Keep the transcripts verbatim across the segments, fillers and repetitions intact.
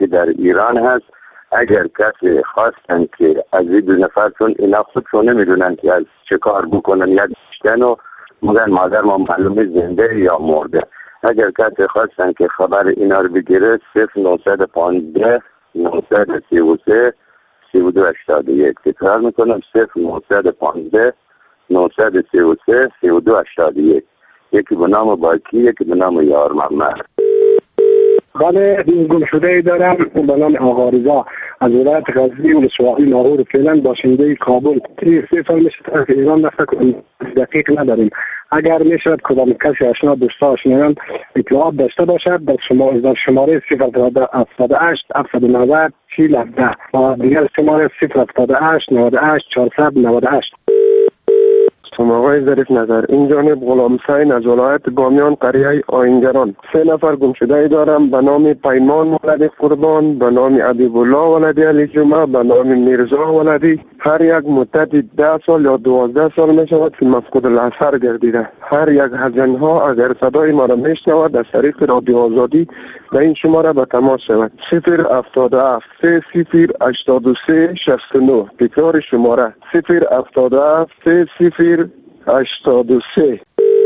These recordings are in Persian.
که در ایران هست. اگر کسی خواستن که از این دو نفرتون اینا خودشون نمیدونن که از چه کار بکنن یا داشتن و مگن مادر ما معلومه زنده یا مرده. اگر کسی خواستن که خبر اینا رو بگیره صفر نهصد و پانزده نهصد و سی و سه سی و دو هشتاد و یک تکرار میکنم صفر نهصد و پانزده نهصد و سی و سه سی و دو هشتاد و یک. یکی به نام باکی یکی به نام یار محمد. بله گم شده ای دارم به نام آقا رضا از ولایت غزنی ولسوالی لاهور فعلا باشنده کابل. سه سال میشه طرف ایران رفته دقیق نداریم. اگر میشود کدام کسی آشنا دوستا آشنایان اطلاعات داشته باشد در شما در شماره صفر هفتاد و هشت هفتصد و نود چهل هفده و دیگر شماره صفر هفتاد و هشت نود و هشت چهارصد و نود و هشت. آقای ظریف نظر این جانب غلام حسین از ولایت بامیان قریه آینگران. سه نفر گم شده ای دارم به نام پیمان ولدی قربان، به نام حبیب الله ولدی علی جمعه، به نام میرزا ولدی. هر یک مدت ده سال یا دوازده سال می شود که مفقود الاثر گردیده. هر یک از آنها اگر صدای ما را میشنود از طریق رادیو آزادی به این شماره به تماس شود صفر هفتاد و هفت سه صفر هشتاد و سه شصت و نه. تکرار شماره صفر هفتاد و هفت سه صفر هشتاد و سه.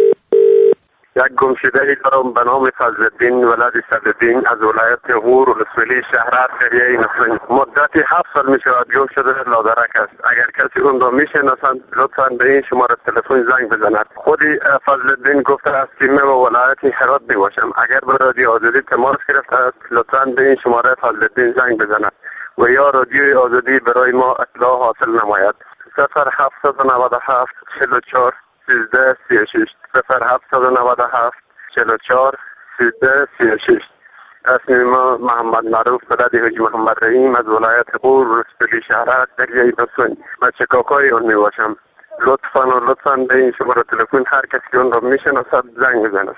یک گمشده ای دارم به نام فضلالدین ولد صدالدین از ولایت غور ولسوالی شهرت قریه نفرین. مدتی هفت سال می شود گم شده لادرک است. اگر کسی اون را می شناسند لطفا به این شماره تلفن زنگ بزند. خودی فضلالدین گفته است که من به ولایت هرات می باشم. اگر به رادیو آزادی تماس گرفته است لطفا به این شماره فضلالدین زنگ بزند و یا رادیو آزادی برای ما اطلاع حاصل نماید. صفر هفتصد و نود و هفت چهل و چهار سیزده سی و شش صفر هفتصد و نود و هفت چهل و چهار سیزده سی و شش. اسم ما محمد معروف ولد حاجی محمد رحیم از ولایت غور ولسوالی شهرت قریه نفرین و چکاکای اون می باشم. لطفا و لطفا به این شماره تلفن هر کسی اون را میشناسد زنگ بزند.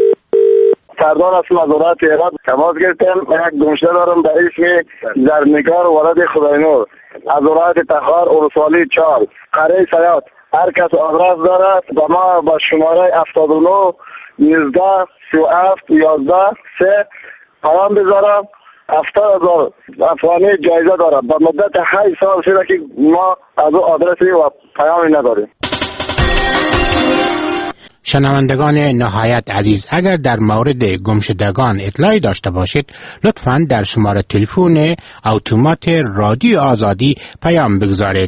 سردار هستم از ولایت هرات. تماس گرفتم. یک گمشده دارم به اسم زرنگار ولد خداینور از ولایت تخار ولسوالی چهار قریه سیاد. هر کس آدرس دارد با ما با شماره هفتاد و نه نوزده سی و هفت یازده سه پیام بذارم. هفتاد هزار افغانی جایزه دارد. با مدت هشت سال شده که ما از او آدرسی و پیامی نداریم. شنوندگان نهایت عزیز، اگر در مورد گمشدگان اطلاعی داشته باشید لطفاً در شماره تلفن اتومات رادیو آزادی پیام بگذارید.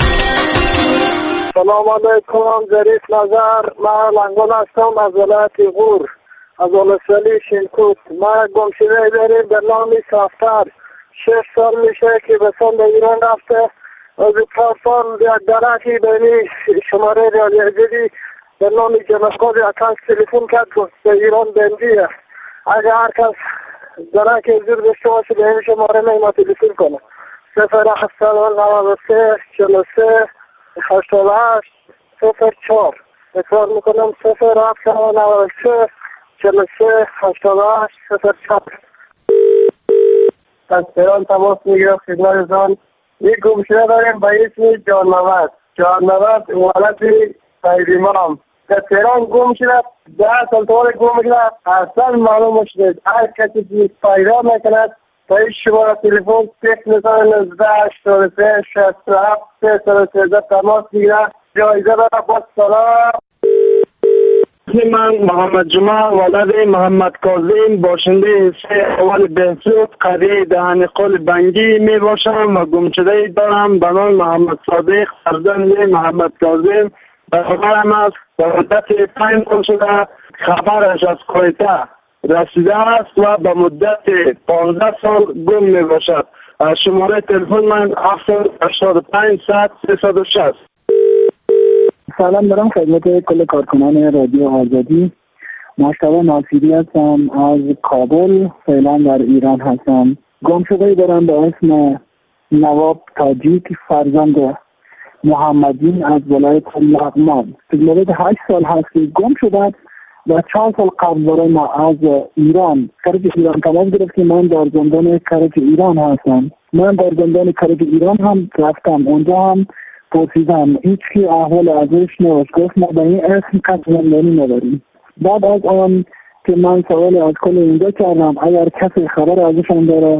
سلام علیکم، ظریف نظر. من لنگون هستم از ولایت غور از ولسوالی شینکوت. ما گمشده داریم به نام سافتر. شش سال میشه که به سند ایران رفته. از چهار سال یک درکی بینی شماره رادیو آزادی به نام جمعقاد اکانس تلفن کرد به ایران بندیه. اگر هر کس درکی زیر داشته باشه به این شماره ما تلفن کنه صفر هفتاد و نود و سه چهل و سه هشتاد و هشت صفر چهار. اکرار میکنم صفر هفتاد و نود و سه چهل و سه هشتاد و هشت صفر چهار. از تهران تماس میگیرم خدمتتان. یک گمشده داریم به اسم جان نوید. جان نوید ولد سید امام در تهران گم شده. ده سال طول گم شده. اصلا معلوم شده. هر کسی که پیدا میکند تا این شماره تلفن صفر نوزده هشتاد و سه شصت و هفت سه و سیزده تماس میگیرد. جایزه دارد. با سلام. من محمد جمعه ولد محمد کاظم باشنده سه اول بهسود قریه دهن قل بنگی می باشم و گمشده دارم به نام محمد صادق فرزند محمد کاظم. خبرم است به مدت پنج سال شده خبرش از کویته رسیده است و به مدت پانزده سال گم می باشد. شماره تلفن من هفتصد و هشتاد و پنج صد سیصد و شصت. سلام دارم خدمت کل کارکنان رادیو آزادی. مشتبه ناصری هستم از کابل. فعلا در ایران هستم. گم شده دارم به اسم نواب تاجیک فرزند محمدین از ولایت لغمان. مدت هشت سال هست که گم شده و چند سال قبل برای ما از ایران کرج ایران تماس گرفت که من در زندان کرج ایران هستم. من در زندان کرج ایران هم رفتم. اونجا هم پرسیدم هیچ کی احوال ازش نوشت. گفت ما به این اسم کس زندانی نداریم. بعد از آن که من سوال از کل اینجا کردم اگر کسی خبر ازشان داره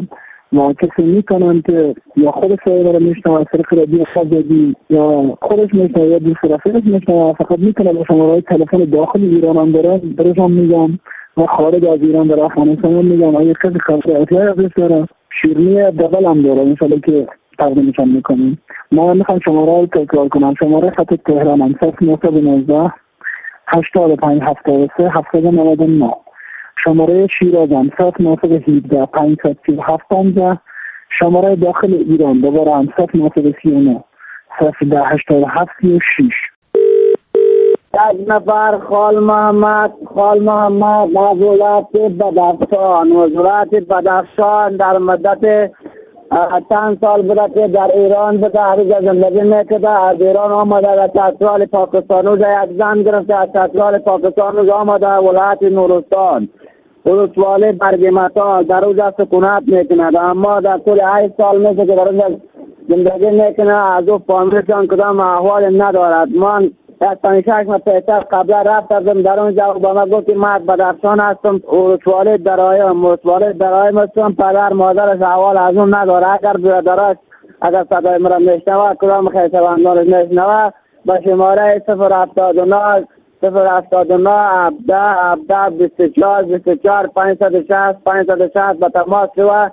و کسی میکنن که یا خود سایه رو میشنه از طریق رادیو آزادی یا خودش میشنه یا دوست رفیقش میشنه، فقط میتونه با شماره تلفن داخل ایران هم داره برشان میگم و خارج از ایران در افغانستان هم میگم اگه کسی خواهد اطلاعی ازش داره شیرنی دبل هم داره انشالله که تقدیمشان میکنیم. ما میخوام شماره رو تکرار کنم. شماره خط تهران هم صفر نه نه هشتاد و پنج هفتاد و سه هفتاد و نود و نه، شماره شیراز هم صفر نه هفده پنجصد سی و هفت پنجاه، شماره داخل ایران دوباره هم صفر نه سی و نه صفر ده هشتاد و هفت سی و شش. یک نفر خال محمد خال محمد از ولایت بدخشان. ولایت بدخشان در مدت چند سال بوده که در ایران به تحریک زندگی میکرده. از ایران آمده و چترال پاکستان رو یک زن گرفته، از چترال پاکستان رو آمده ولایت نورستان ولسوالی برگمتال در اونجا سکونت میکنه، اما در طول هشت سال میشه که در اونجا زندگی میکنه. از او فامیلشان کدام احوال ندارد. من از شش ماه پیشتر قبل رفتم در اونجا و با من گفت که من بدخشان هستم، ولسوالی درایم ولسوالی درایم هستم، پدر مادرش احوال از اون نداره. اگر برادرش اگر صدای مرا میشنوه کدام خیشوندانش میشنوه با شماره صفر هفتاد و نه صفر هفتاد و نه هفده هفده بیست و چهار بیست و چهار پانصد و شصت پانصد و شصت به تماس شوه.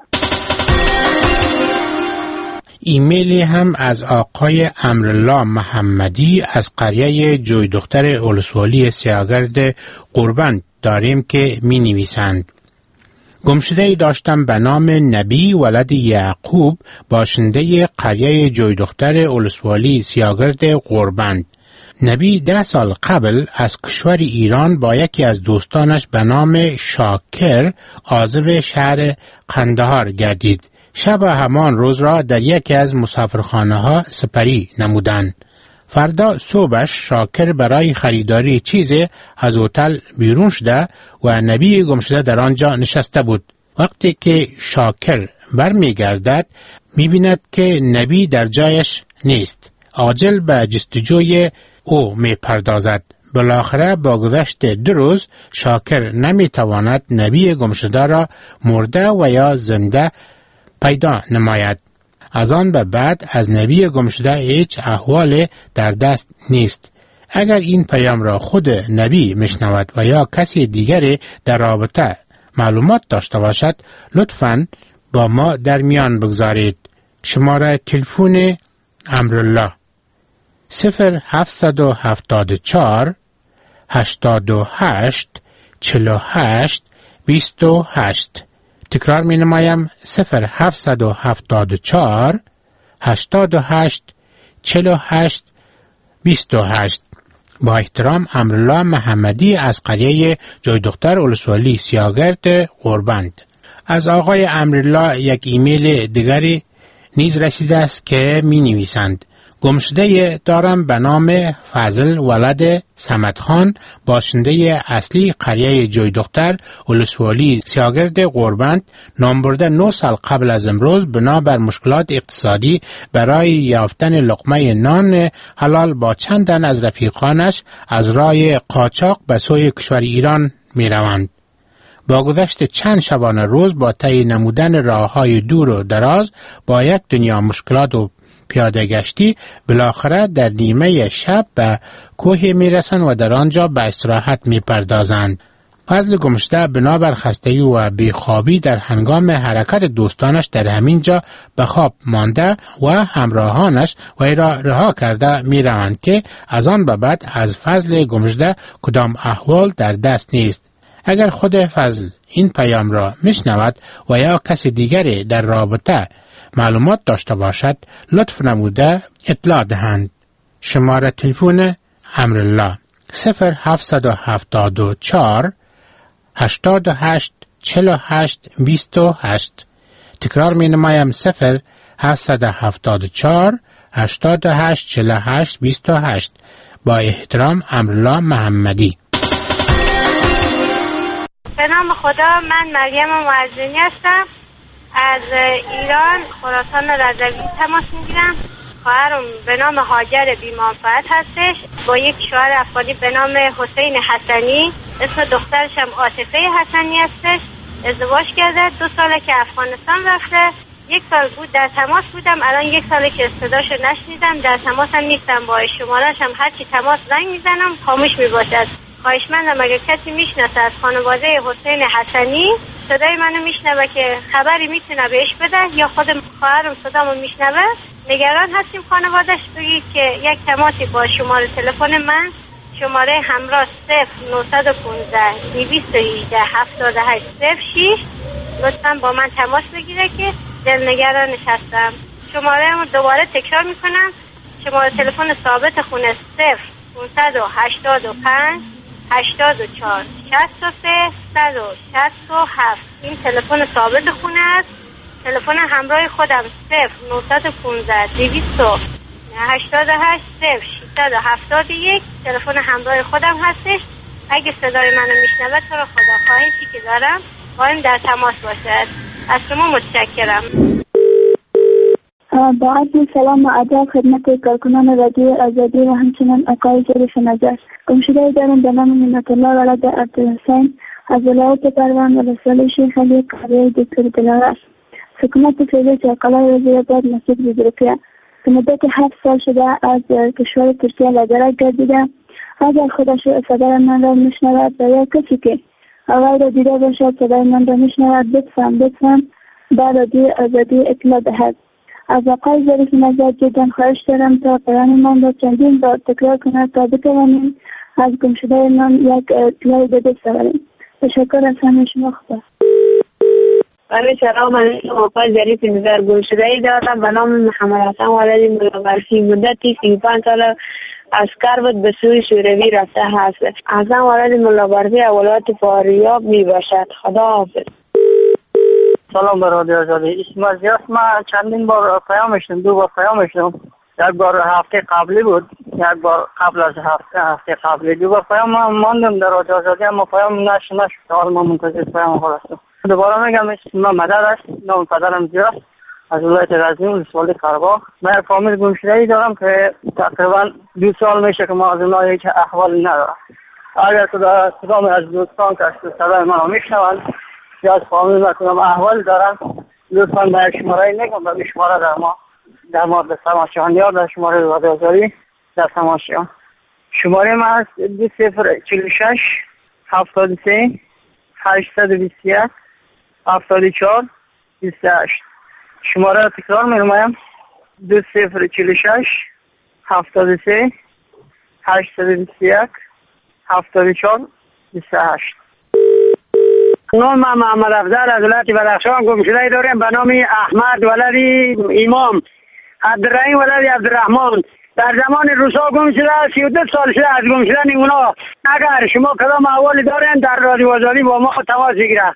ایمیلی هم از آقای امرالله محمدی از قریه جوی دختر ولسوالی سیاگرد قربند داریم که می نویسند: گمشده‌ای داشتم به نام نبی ولد یعقوب باشنده قریه جوی دختر ولسوالی سیاگرد قربند. نبی ده سال قبل از کشور ایران با یکی از دوستانش به نام شاکر عازم شهر قندهار گردید. شب همان روز را در یکی از مسافرخانه ها سپری نمودند. فردا صبحش شاکر برای خریداری چیزی از هتل بیرون شده و نبی گمشده در آنجا نشسته بود. وقتی که شاکر برمی گردد می بیند که نبی در جایش نیست. عاجل به جستجوی او می پردازد. بالاخره با گذشت دو روز شاکر نمی تواند نبی گمشده را مرده و یا زنده پیدا نماید. از آن به بعد از نبی گمشده هیچ احوال در دست نیست. اگر این پیام را خود نبی میشنود و یا کسی دیگری در رابطه معلومات داشته باشد لطفاً با ما در میان بگذارید. شماره تلفن امرالله صفر هفتصد و هفتاد و چهار هشتاد و هشت چهل و هشت بیست و هشت. تکرار می نمایم: صفر هفتصد و هفتاد و چهار هشتاد و هشت چهل و هشت بیست و هشت. با احترام امرالله محمدی از قریه جوی دختر ولسوالی سیاگرد قربند. از آقای امرالله یک ایمیل دیگری نیز رسیده است که می نویسند: گمشده دارم به نام فضل ولد صمد خان باشنده اصلی قریه جوی دختر ولسوالی سیاگرد قربند. نام برده نه سال قبل از امروز بنابر مشکلات اقتصادی برای یافتن لقمه نان حلال با چندن از رفیقانش از راه قاچاق به سوی کشور ایران می روند. با گذشت چند شبانه روز با طی نمودن راههای دور و دراز با یک دنیا مشکلات و پیاده گشتی بالاخره در نیمه شب به کوه می رسند و در آنجا به استراحت می پردازند. فضل گمشده بنابر خستگی و بیخوابی در هنگام حرکت دوستانش در همین جا به خواب مانده و همراهانش وی را رها کرده می روند که از آن به بعد از فضل گمشده کدام احوال در دست نیست. اگر خود فضل این پیام را میشنود و یا کسی دیگری در رابطه معلومات داشته باشد لطف نموده اطلاع دهند. شماره تلفن امرالله صفر هفتصد و هفتاد و چهار هشتاد و هشت چهل و هشت بیست و هشت. تکرار می نمایم: صفر هفتصد و هفتاد و چهار هشتاد و هشت چهل و هشت بیست و هشت. با احترام امرالله محمدی. به نام خدا، من مریم معزینی هستم. از ایران خراسان رضوی تماس میگیرم. خواهرم به نام هاجر بی‌منفعت هستش با یک شوهر افغانی به نام حسین حسنی. اسم دخترش هم عاطفه حسنی هستش. ازدواج کرده، دو ساله که افغانستان رفته. یک سال بود در تماس بودم، الان یک ساله که صداشو نشنیدم، در تماس هم نیستم با شماره‌اش، هم هرچی تماس زنگ میزنم خاموش میباشد. خواهشمندم اگه کسی میشناسه از خانواده حسین حسنی صدای منو میشنوه که خبری میتونه بهش بده، یا خود خواهرم صدامو میشنوه، نگران هستیم خانوادهش، بگید که یک تماسی با شماره تلفن من، شماره همراه صفر نهصد و پانزده دویست و هجده هفتاد و هشت صفر شش، لطفا با من تماس بگیره که دلنگرانش هستم. شماره رو دوباره تکرار میکنم، شماره تلفن ثابت خونه صفر پانصد و هشتاد و پنج هشتاد و چهار شصت و سه صد و شصت و هفت. این تلفن ثابت خونه است. تلفن همراه خودم صفر نهصد و پانزده دویست و هشتاد و هشت صفر ششصد و هفتاد و یک تلفن همراه خودم هستش. اگه صدای منو میشنوه تو رو خدا خواهشی که دارم با این در تماس باشد. از شما متشکرم. با عرض سلام و ادب خدمت کارکنان رادیو آزادی و همچنین آقای ظریف نظر. گمشده‌ای دارم به نام منت الله ولد عبدالحسین از ولایت پروان ولسوالی شیخ علی قریه دکتر دلاور. سکونت فعلی چرقلای وزیرآباد مسجد بزرگیه. به مدت هفت سال شده از کشور ترکیه لدرک گردیدم. اگر خودش صدای من را میشنود و یا کسی که آقای را دیده باشد صدای من را میشنود لطفاً لطفاً با رادیو آزادی اطلاع دهد. از آقای ظریف نظر جدا خواهش دارم تا پیام من را چندین بار تکرار کند تا بتوانیم از گمشده من یک اطلاع به دست آوریم. تشکر از همه شما. خدا. بله سلام علیکم. آقای ظریف نظر گمشده‌ای دارم به نام محمد حسن ولدی ملاقرسی. مدتی سی و پنج سال اسکر بود به سوی شوروی رفته هست. حسن ولدی ملاقرسی ولایت فاریاب می باشد. خدا حافظ. سلام بر رادیو آزادی. اسم از یاست. من چندین بار پیام شدم، دو بار پیام شدم. یک بار هفته قبلی بود، یک بار قبل از هفته هفته قبلی دو بار پیام ماندم در رادیو آزادی، اما پیام نش نشد. حالا من منتظر پیام خود هستم. دوباره میگم اسم من مدد است، نام پدرم زیاست، از ولایت غزنی ولسوالی قره‌باغ. من فامیل گمشده‌ای دارم که تقریبا دو سال میشه که ما از اونها هیچ احوالی ندارم. اگر کدام کدام از دوستان که صدای منو میشنوند یا از فامیل ما کدام احوال دارن لطفاً به شماره نگم، به شماره در ما در مورد تماشایان یا در شماره رادیو آزادی در تماشایان. شماره ما است دو صفر چهل و شش هفتاد و سه هشتصد و بیست و یک هفتاد و چهار بیست و هشت. شماره را تکرار می‌نمایم دو صفر چهل و شش هفتاد و سه هشتصد و بیست و یک هفتاد و چهار بیست و هشت. نام من محمد افضل از ولایت بدخشان. گمشده‌ای داریم به نام احمد ولدی امام عبدالرحیم ولدی عبدالرحمن. در زمان روسا گم شده، سی و دو سال شده از گم شدن اونا. اگر شما کدام احوالی دارین در رادیو آزادی با ما تماس بگیره.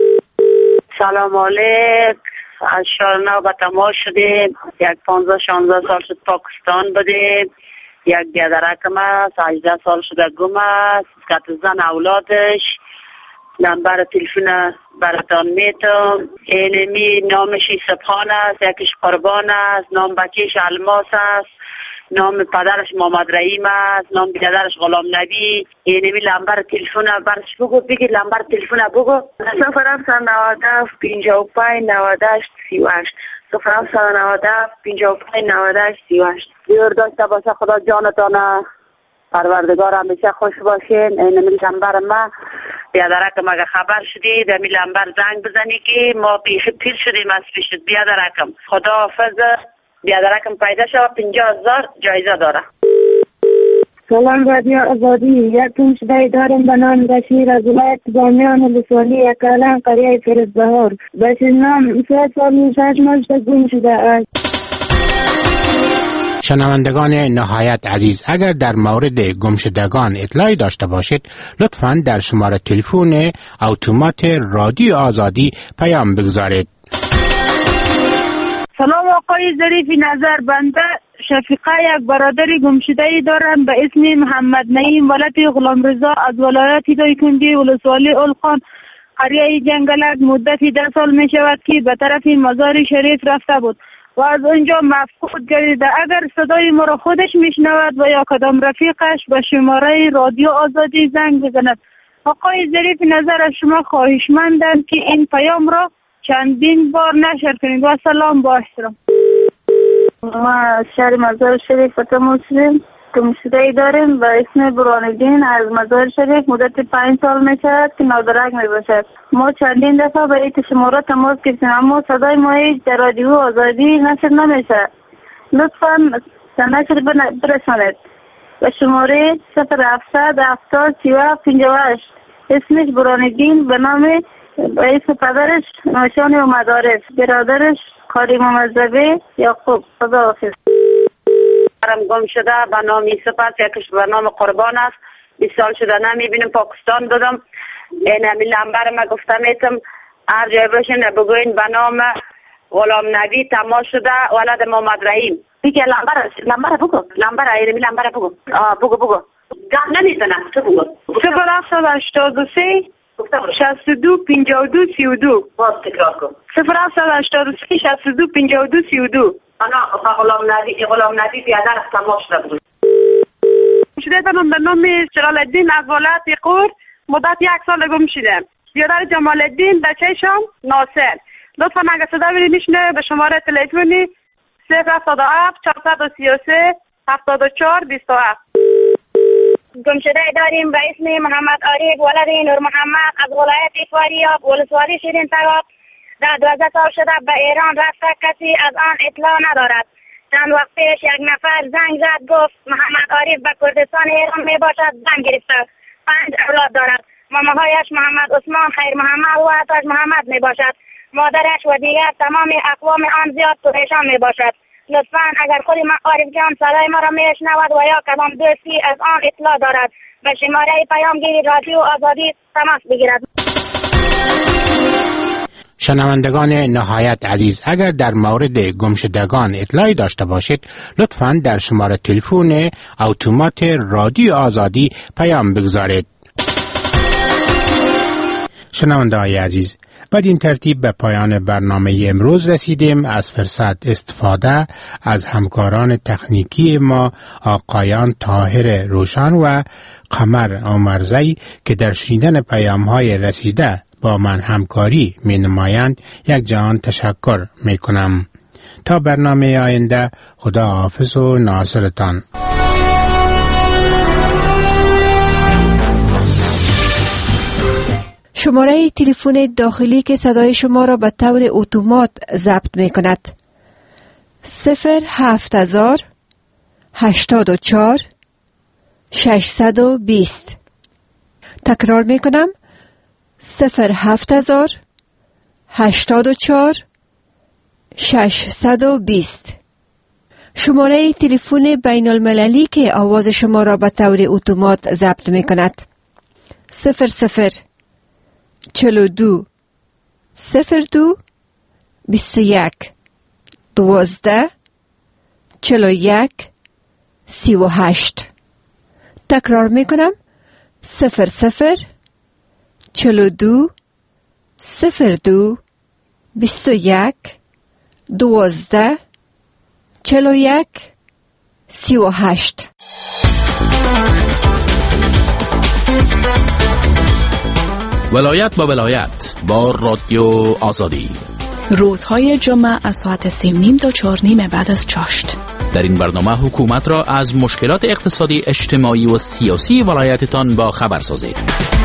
سلام علیکم. از شهر به تماس شدیم. یک پانزده شانزده سال شد پاکستان بودیم. یک بیادرکم است، هجده سال شده گم است. کت زن اولادش. نمبر تلفن براتان میتم. اینمی نامشی سبحان است، یکیش قربان است، نام بچهش الماس است، نام پدرش محمد رحیم است، نام بیادرش غلام نبی. اینمی نمبر تلفن برش بگو، بگی نمبر تلفن بگو. صفر هفت نود هفت پنجاه و پنج نود و هشت سی و هشت. صفر هفت نود هفت پنجاه و پنج نود و هشت سی و هشت. دیور داشته باشه خدا جانتان پروردگار همیشه خوش باشین. اینمی نمبر ما بیادرکم اگه خبر شدی در می لنبر زنگ بزنی که ما بیخی پیر شدیم از پیشت. بیادرکم خدا حافظ. بیادرکم پیدا شد پنجاه هزار جایزه داره. سلام رادیو آزادی. یک گمشده‌ای دارم به نام بشیر از ولایت بامیان ولسوالی اکالن قریه فیروزبهار. بشیر نام سه سال و شش ماه گم شده است. شنوندگان نهایت عزیز، اگر در مورد گمشدگان اطلاعی داشته باشید لطفاً در شماره تلفن اتومات رادیو آزادی پیام بگذارید. سلام آقای ظریف نظر. بنده شفیقه یک برادری گمشده‌ای دارم به اسم محمد نعیم ولد غلام رضا از ولایت دایکنډي ولسوالی اولخان قریه جنگلک. مدتی ده سال می شود که به طرف مزار شریف رفته بود و از اونجا مفقود گردیده. اگر صدای ما را خودش میشنود و یا کدام رفیقش به شماره رادیو آزادی زنگ بزند آقای ظریف نظر از شما خواهشمندم که این پیام را چندین بار نشر کنید. و سلام با احترام. ما شهر مزار شریف مسلم گمشده‌ای داریم به اسم برهان‌الدین از مزار شریف. مدت پنج سال میشود که نادرک میباشد. ما چندین دفعه به این شماره تماس گرفتیم اما صدای ما در رادیو آزادی نشر نمیشه. لطفا نشر برسانید به شماره صفر هفتصد هفتاد سی و هفت پنجاه و هشت. اسمش برهان‌الدین به نام به اسم پدرش نشانی و مدارس، برادرش کاریم مذهبی یعقوب. خداحافظ. برم گم شده به نام صفت یکش به نام قربان است. بیست سال شده نمیبینم. پاکستان دادم. این همی لمبر ما گفتم ایتم هر جای باشین بگوین به نام غلام نبی تماس شده ولد محمد رحیم. دیگه لمبر لمبر بگو لمبر ایرمی لمبر بگو آه بگو بگو گم نمیزنم. تو بگو صفر هفتصد هشتاد و سه شصت و دو پنجاه و دو سی و دو. باز تکرار کن. صفر هفتصد هشتاد و سه شصت و دو پنجاه و دو سی و دو. انا غلام نبی غلام نبی بیادر از تماس شده بود. شده دارم به نام جلال الدین از ولایت قور. مدت یک سال گم شدم. بیادر جمال الدین بچه‌شم ناصر. لطفا اگه صدا بینیشنه به شماره تلفنی صفر هفتاد و هفت چهارصد و سی و سه هفتاد و چهار بیست و هفت. گمشده داریم به اسم محمد عارف ولد نور محمد از ولایت فاریاب ولسوالی شیرین تگاب. در دوازده سال شده به ایران رفته، کسی از آن اطلاع ندارد. چند وقت پیش یک نفر زنگ زد گفت محمد عارف به کردستان ایران می باشد. زن گرفته. پنج اولاد دارد. ماماهایش محمد عثمان، خیر محمد و عطاش محمد می باشد. مادرش و دیگر تمام اقوام آن زیاد پریشان می باشد. لطفاً اگر خود عارف جان صدای ما را میشنود و یا کدام دوستی از آن اطلاع دارد به شماره پیامگیری رادیو آزادی تماس بگیرد. شنوندگان نهایت عزیز، اگر در مورد گمشدگان اطلاعی داشته باشید لطفاً در شماره تلفن اتومات رادیو آزادی پیام بگذارید. شنوندگان عزیز، بعد این ترتیب به پایان برنامه امروز رسیدیم. از فرصت استفاده از همکاران تکنیکی ما آقایان طاهر روشن و قمر عمرزی که در شنیدن پیام های رسیده با من همکاری می نمایند یک جهان تشکر می کنم. تا برنامه آینده، خدا حافظ و ناصرتان. شماره تلفن داخلی که صدای شما را به طور اتومات ضبط می کند صفر هفت هزار هشتاد و چهار ششصد و بیست. تکرار می کنم صفر هفت هزار هشتاد و چهار ششصد و بیست. شماره تلفن بین المللی که آواز شما را به طور اتومات ضبط می کند صفر صفر چهل و دو صفر دو بیست و یک دوازده چهل و یک سی و هشت. تکرار می کنم صفر صفر چهل و دو صفر دو بیست و یک دوازده چهل و یک سی و هشت. ولایت با ولایت با رادیو آزادی، روزهای جمعه از ساعت سه نیم تا چهار نیم بعد از چاشت. در این برنامه حکومت را از مشکلات اقتصادی، اجتماعی و سیاسی ولایتتان با خبر سازید.